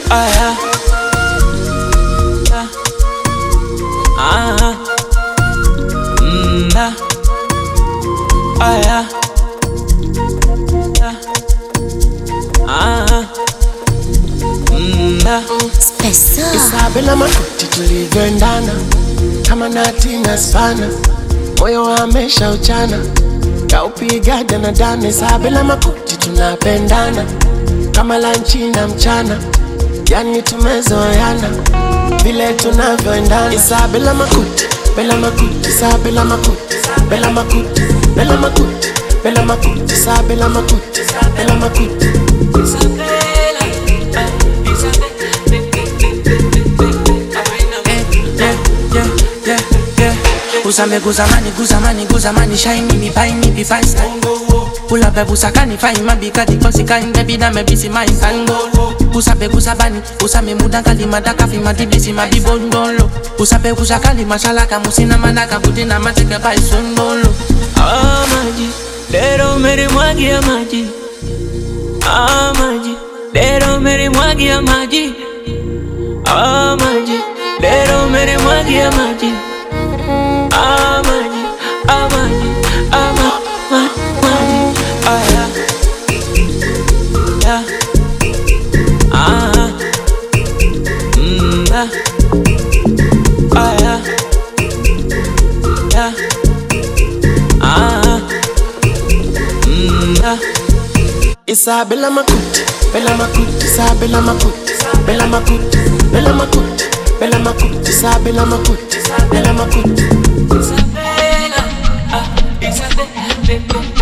Ah yeah. Yeah. Ah. Yeah. Ah yeah. Yeah. Ah. Yeah. Isabela makuti tulivyoendana kama nati na spana, moyo wamesha uchana kaupiga dana dana. Isabela makuti tunapendana kama lanchi na mchana, yani tumezoeana vile tunavyoendana. Isabela makuti, bela makuti, Isabela makuti, bela makuti, bela makuti, bela makuti, Isabela makuti, bela makuti. Guzamani, shine me, buy me, be fine style. Pull up a busakani, find my big cat, because he can't be done, maybe see my tango. Usabe usame mudakali madaka fi madibisi mabibondolo. Usabe usakali mashalaka musina manaka budina mateke by sondolo. Ah maji, lero mere mwagi ya maji. Ah maji, lero mere mwagi ya maji. Ah maji, lero mere mwagi ya maji. Ah maji, ah maji, ah maji. Ah yeah. Yeah. Ah. Yeah. Ah yeah. Yeah. Ah. Yeah. Isabela makuti, bela makuti, Isabela makuti, bela makuti, bela makuti, bela makuti, Isabela makuti, bela makuti. Isabela, Isabela.